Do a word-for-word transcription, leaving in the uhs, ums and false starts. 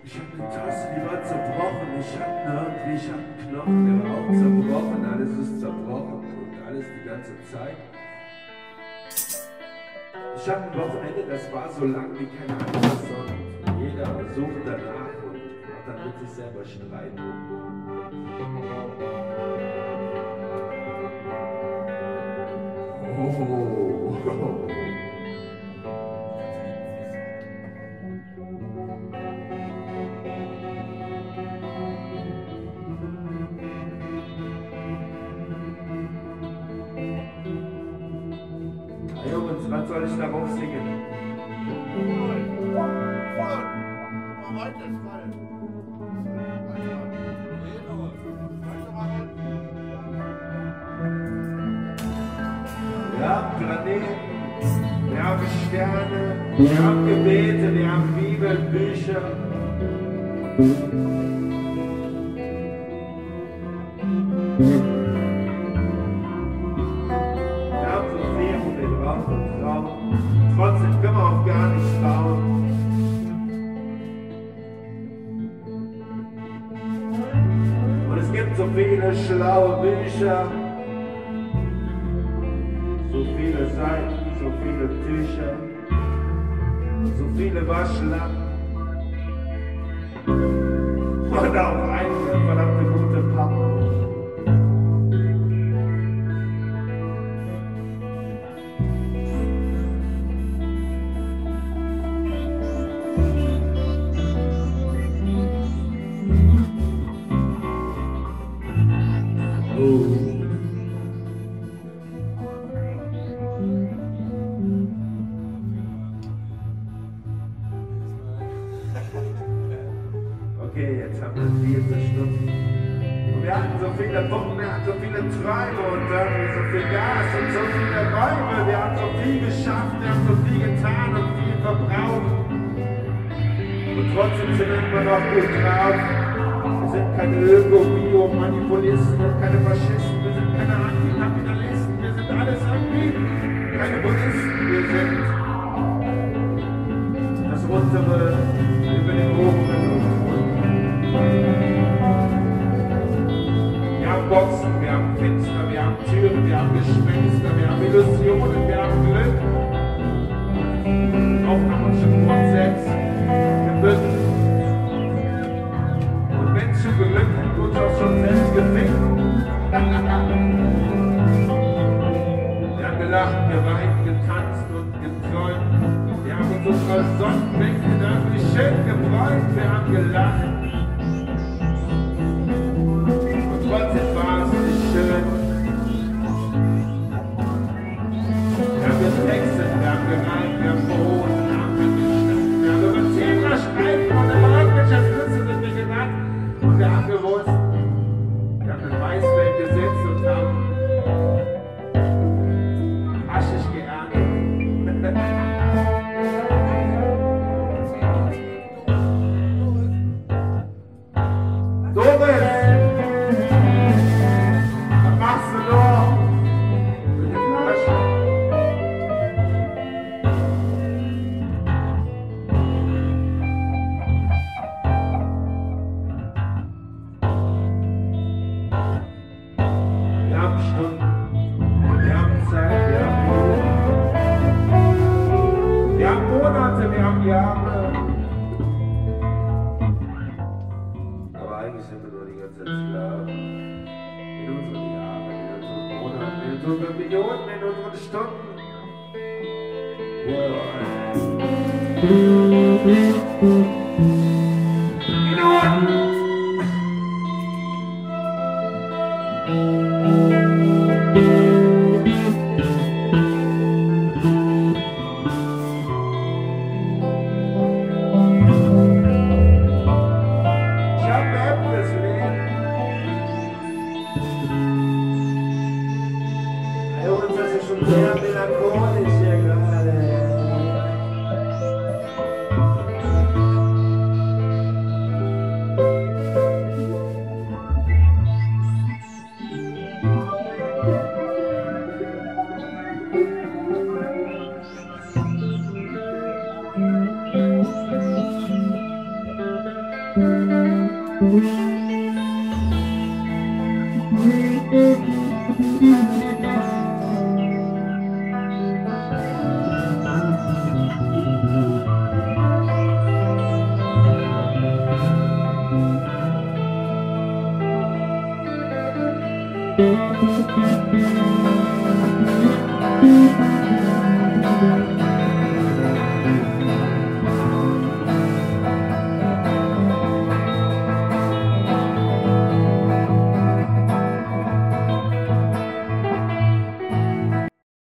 Ich hab eine Tasse, die war zerbrochen. Ich hab irgendwie, ich hab einen Knochen, der war auch zerbrochen. Alles ist zerbrochen und alles die ganze Zeit. Ich hab ein Wochenende, das war so lang wie kein anderes und jeder sucht danach und hat dann mit sich selber Streit. Oh. Was soll ich darauf singen? Wir haben Planeten, wir haben Sterne, wir haben Gebete, wir haben Bibeln, Bücher. Trotzdem können wir auch gar nicht trauen. Und es gibt so viele schlaue Bücher, so viele Seiten, so viele Tücher, so viele Waschlappen und auch eine verdammte gute Pappe. Okay, jetzt haben wir vierzig Stunden. Und wir hatten so viele Puppen, wir hatten so viele Träume und irgendwie so viel Gas und so viele Räume. Wir haben so viel geschafft, wir haben so viel getan und viel verbraucht. Und trotzdem sind wir immer noch gut drauf. Wir sind keine Öko-Bio-Manipulisten und keine Faschisten, wir sind keine Antikapitalisten, wir sind alles irgendwie keine Buddhisten, wir sind das untere über den Hochbildung. Wir haben Boxen, wir haben Fenster, wir haben Türen, wir haben Gespenster, wir haben Illusionen, wir haben Glück. Aufnahmischen Grundsätze, wir müssen. Und Menschen Glück hat uns auch schon selbst gefickt. Wir haben gelacht, geweint, getanzt und geträumt. Wir haben uns unsere Sonnenbänke irgendwie schön gebräunt. Wir haben gelacht. Und trotzdem war es nicht schön. Wir haben getextet, wir haben gereimt, wir haben verhohnt, wir haben angestanden. Wir haben über Zebrastreifen und über irgendwelche Flüsse sind wir gerannt. Und wir haben gewusst, wir haben ein Weißfeld gesetzt und haben haschig geerntet. Doris! Was machst du noch? Mit der Flasche? Wir haben Stunden, wir haben Zeit, wir haben Minuten. Wir haben Monate, wir haben Jahre. Aber eigentlich sind wir nur die ganze Zeit Sklaven. In unseren Jahren, in unseren Monaten, in unseren Millionen, in unseren Stunden. Minuten! Sehr melancholisch hier gerade. Thank you.